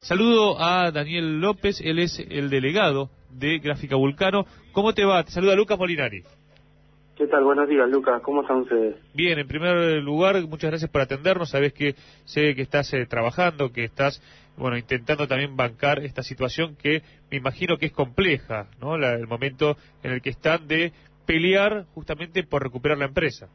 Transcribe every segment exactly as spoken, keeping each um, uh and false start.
Saludo a Daniel López, él es el delegado de Gráfica Vulcano. ¿Cómo te va? Te saluda Lucas Molinari. ¿Qué tal? Buenos días, Lucas. ¿Cómo están ustedes? Bien, en primer lugar, muchas gracias por atendernos. Sabés que sé que estás eh, trabajando, que estás, bueno, intentando también bancar esta situación que me imagino que es compleja, ¿no? La, el momento en el que están de pelear justamente por recuperar la empresa.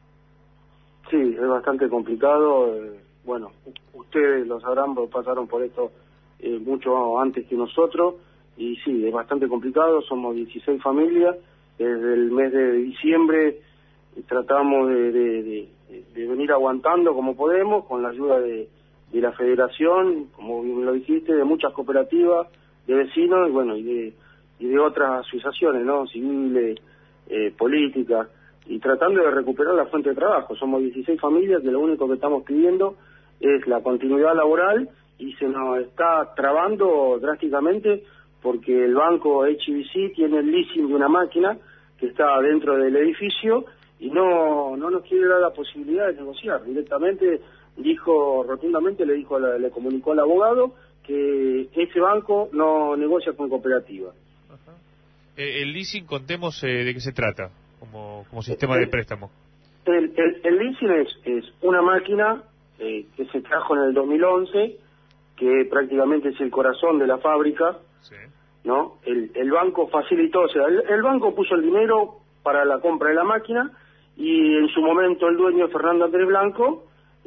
Sí, es bastante complicado. Eh, bueno, ustedes lo sabrán, pasaron por esto eh, mucho antes que nosotros. Y sí, es bastante complicado. Somos dieciséis familias. Desde el mes de diciembre tratamos de, de, de, de venir aguantando como podemos, con la ayuda de, de la federación, como bien lo dijiste, de muchas cooperativas, de vecinos y bueno, y de, y de otras asociaciones, ¿no? Civiles, eh, políticas, y tratando de recuperar la fuente de trabajo. Somos dieciséis familias que lo único que estamos pidiendo es la continuidad laboral y se nos está trabando drásticamente porque el banco H B C tiene el leasing de una máquina que está dentro del edificio y no no nos quiere dar la posibilidad de negociar. Directamente dijo, rotundamente le dijo, le comunicó al abogado que ese banco no negocia con cooperativas. Ajá. Eh, el leasing, contemos eh, de qué se trata, como, como sistema el, de préstamo. El, el, el leasing es, es una máquina eh, que se trajo en el dos mil once, que prácticamente es el corazón de la fábrica. Sí. ¿No? El, el banco facilitó, o sea, el, el banco puso el dinero para la compra de la máquina y en su momento el dueño, Fernando Andrés Blanco,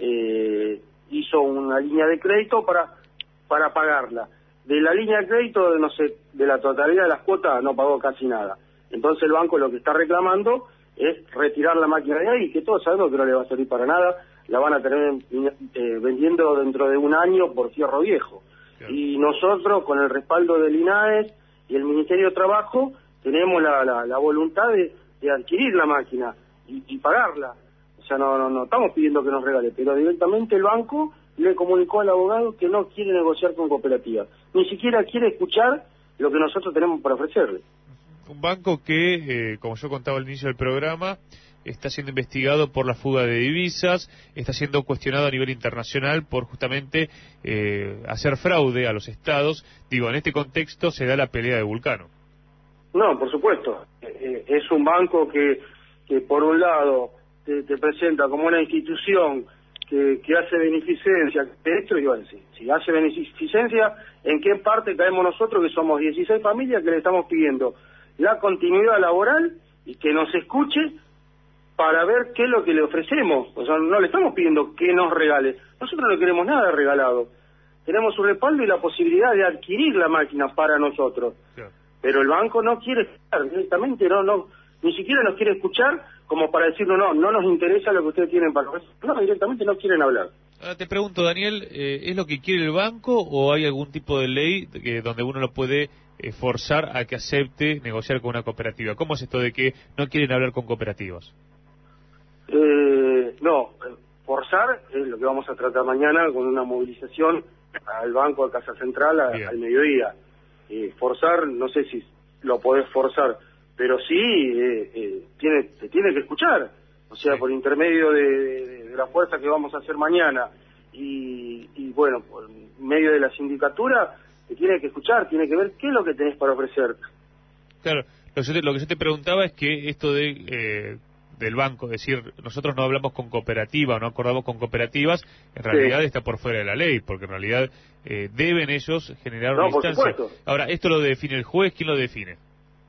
eh, hizo una línea de crédito para para pagarla. De la línea de crédito, de, no sé, de la totalidad de las cuotas no pagó casi nada. Entonces el banco lo que está reclamando es retirar la máquina de ahí, que todos sabemos que no le va a servir para nada, la van a tener eh, vendiendo dentro de un año por fierro viejo. Y nosotros, con el respaldo del I N A E S y el Ministerio de Trabajo, tenemos la, la, la voluntad de, de adquirir la máquina y, y pagarla. O sea, no, no, no estamos pidiendo que nos regale, pero directamente el banco le comunicó al abogado que no quiere negociar con cooperativas. Ni siquiera quiere escuchar lo que nosotros tenemos para ofrecerle. Un banco que, eh, como yo contaba al inicio del programa, está siendo investigado por la fuga de divisas, está siendo cuestionado a nivel internacional por justamente eh, hacer fraude a los estados. Digo, en este contexto se da la pelea de Vulcano. No, por supuesto. Eh, es un banco que, que por un lado te, te presenta como una institución que, que hace beneficencia de esto, y bueno, si, si hace beneficencia, ¿en qué parte caemos nosotros, que somos dieciséis familias que le estamos pidiendo la continuidad laboral y que nos escuche para ver qué es lo que le ofrecemos? O sea, no le estamos pidiendo que nos regale. Nosotros no queremos nada regalado. Tenemos su respaldo y la posibilidad de adquirir la máquina para nosotros. Sí. Pero el banco no quiere escuchar directamente, no, no, ni siquiera nos quiere escuchar como para decirnos, no, no nos interesa lo que ustedes tienen para ofrecer. No, directamente no quieren hablar. Ahora te pregunto, Daniel, eh, ¿es lo que quiere el banco o hay algún tipo de ley que, donde uno lo puede eh, forzar a que acepte negociar con una cooperativa? ¿Cómo es esto de que no quieren hablar con cooperativas? Eh, no, forzar es lo que vamos a tratar mañana con una movilización al banco de Casa Central a, al mediodía. Eh, forzar, no sé si lo podés forzar, pero sí eh, eh, tiene, te tiene que escuchar. O sea, sí, por intermedio de, de, de la fuerza que vamos a hacer mañana y, y bueno, por medio de la sindicatura, te tiene que escuchar, tiene que ver qué es lo que tenés para ofrecer. Claro, lo que yo te, lo que yo te preguntaba es que esto de... Eh... del banco, es decir, nosotros no hablamos con cooperativas, no acordamos con cooperativas, en realidad sí está por fuera de la ley, porque en realidad eh, deben ellos generar no, una instancia. Por supuesto. Ahora, ¿esto lo define el juez? ¿Quién lo define?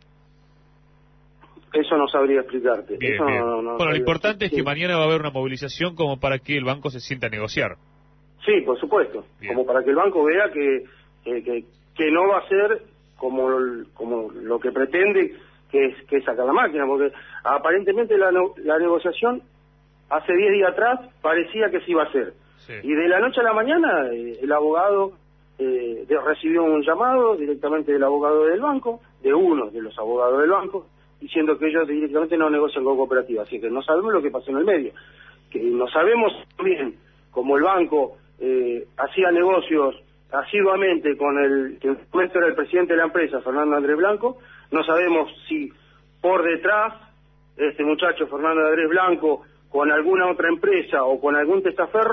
Eso no sabría explicarte. Bien, Eso bien. No, no bueno, lo importante es que sí. mañana va a haber una movilización como para que el banco se sienta a negociar. Sí, por supuesto. Bien. Como para que el banco vea que, que, que, que no va a ser como, como lo que pretende, que es, que es sacar la máquina, porque aparentemente la, no, la negociación hace diez días atrás parecía que se iba a hacer. Sí. Y de la noche a la mañana eh, el abogado eh, de, recibió un llamado directamente del abogado del banco, de uno de los abogados del banco, diciendo que ellos directamente no negocian con cooperativas. Así que no sabemos lo que pasó en el medio. Que no sabemos bien, como el banco eh, hacía negocios asiduamente con el que en este momento era el presidente de la empresa, Fernando Andrés Blanco. No sabemos si por detrás este muchacho Fernando Andrés Blanco con alguna otra empresa o con algún testaferro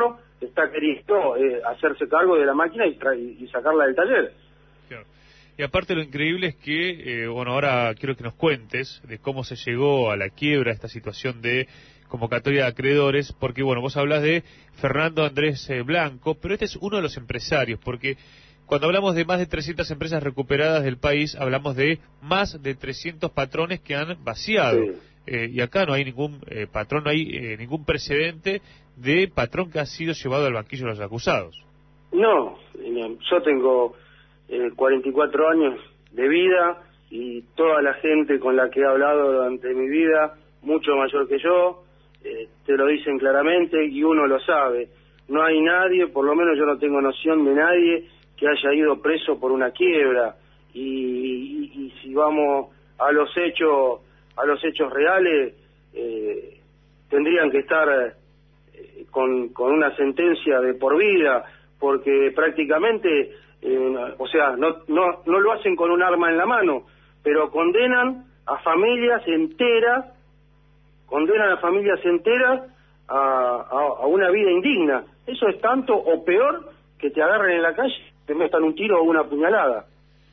está queriendo eh, hacerse cargo de la máquina y, y sacarla del taller. Claro. Y aparte lo increíble es que, eh, bueno, ahora quiero que nos cuentes de cómo se llegó a la quiebra, esta situación de convocatoria de acreedores, porque, bueno, vos hablas de Fernando Andrés eh, Blanco, pero este es uno de los empresarios, porque cuando hablamos de más de trescientas empresas recuperadas del país, hablamos de más de trescientos patrones que han vaciado. Sí. Eh, y acá no hay ningún eh, patrón, no hay eh, ningún precedente de patrón que ha sido llevado al banquillo de los acusados. No, yo tengo eh, cuarenta y cuatro años de vida y toda la gente con la que he hablado durante mi vida, mucho mayor que yo, eh, te lo dicen claramente y uno lo sabe. No hay nadie, por lo menos yo no tengo noción de nadie que haya ido preso por una quiebra. Y, y, y si vamos a los hechos, a los hechos reales, eh, tendrían que estar eh, con, con una sentencia de por vida, porque prácticamente, eh, o sea, no, no, no lo hacen con un arma en la mano, pero condenan a familias enteras, condenan a familias enteras a, a, a una vida indigna. Eso es tanto o peor que te agarren en la calle, te metan un tiro o una puñalada.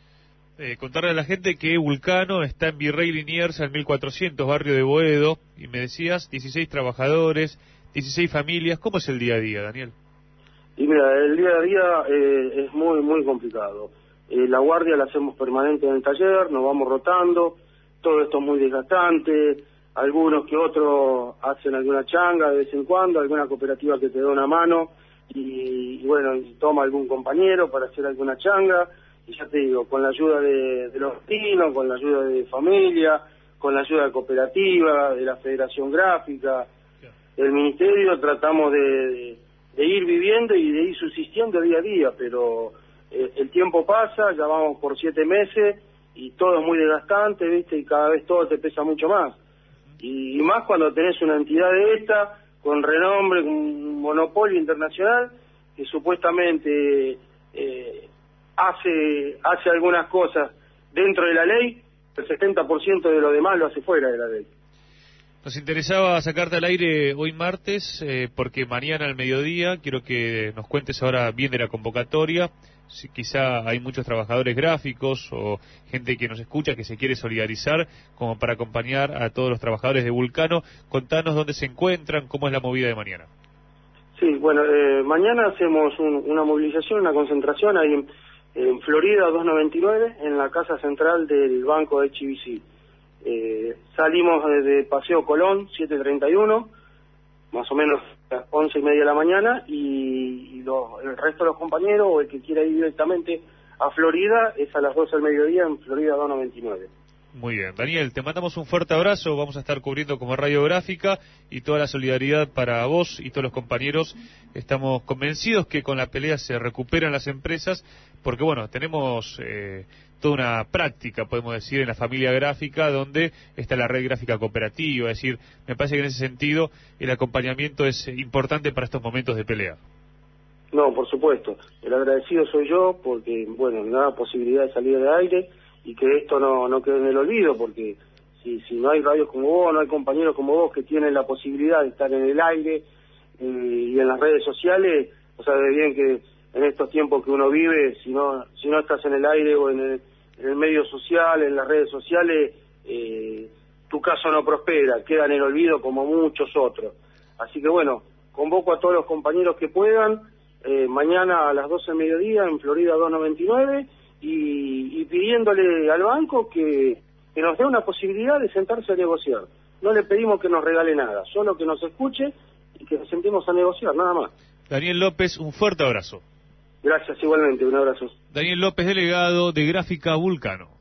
Eh, contarle a la gente que Vulcano está en Virrey Liniers, al mil cuatrocientos, barrio de Boedo, y me decías, dieciséis trabajadores, dieciséis familias. ¿Cómo es el día a día, Daniel? Y mira, el día a día eh, es muy, muy complicado. Eh, la guardia la hacemos permanente en el taller, nos vamos rotando, todo esto es muy desgastante, algunos que otros hacen alguna changa de vez en cuando, alguna cooperativa que te da una mano, y, y bueno, y toma algún compañero para hacer alguna changa. Y ya te digo, con la ayuda de, de los vecinos, con la ayuda de familia, con la ayuda de cooperativa, de la Federación Gráfica, del Ministerio, tratamos de, de, de ir viviendo y de ir subsistiendo día a día, pero eh, el tiempo pasa, ya vamos por siete meses y todo es muy desgastante, ¿viste? Y cada vez todo te pesa mucho más. Y, y más cuando tenés una entidad de esta, con renombre, con un monopolio internacional, que supuestamente Eh, hace hace algunas cosas dentro de la ley, el setenta por ciento de lo demás lo hace fuera de la ley. Nos interesaba sacarte al aire hoy martes, eh, porque mañana al mediodía quiero que nos cuentes ahora bien de la convocatoria. Si quizá hay muchos trabajadores gráficos o gente que nos escucha que se quiere solidarizar como para acompañar a todos los trabajadores de Vulcano. Contanos dónde se encuentran, cómo es la movida de mañana. Sí, bueno, eh, mañana hacemos un, una movilización, una concentración ahí en en Florida doscientos noventa y nueve, en la casa central del Banco H B C. Eh, salimos desde Paseo Colón, siete treinta y uno, más o menos a las once y media de la mañana, y, y lo, el resto de los compañeros, o el que quiera ir directamente a Florida, es a las doce del mediodía en Florida doscientos noventa y nueve. Muy bien, Daniel, te mandamos un fuerte abrazo, vamos a estar cubriendo como Radiográfica y toda la solidaridad para vos y todos los compañeros. Estamos convencidos que con la pelea se recuperan las empresas, porque bueno, tenemos eh, toda una práctica, podemos decir, en la familia gráfica, donde está la red gráfica cooperativa, es decir, me parece que en ese sentido el acompañamiento es importante para estos momentos de pelea. No, por supuesto, el agradecido soy yo, porque bueno, me da posibilidad de salir del aire, y que esto no, no quede en el olvido, porque si, si no hay radios como vos, no hay compañeros como vos que tienen la posibilidad de estar en el aire eh, y en las redes sociales, o sea, de bien que en estos tiempos que uno vive, si no si no estás en el aire o en el, en el medio social, en las redes sociales, eh, tu caso no prospera, queda en el olvido como muchos otros. Así que bueno, convoco a todos los compañeros que puedan, eh, mañana a las doce del mediodía en Florida doscientos noventa y nueve, Y, y pidiéndole al banco que, que nos dé una posibilidad de sentarse a negociar. No le pedimos que nos regale nada, solo que nos escuche y que nos sentemos a negociar, nada más. Daniel López, un fuerte abrazo. Gracias, igualmente, un abrazo. Daniel López, delegado de Gráfica Vulcano.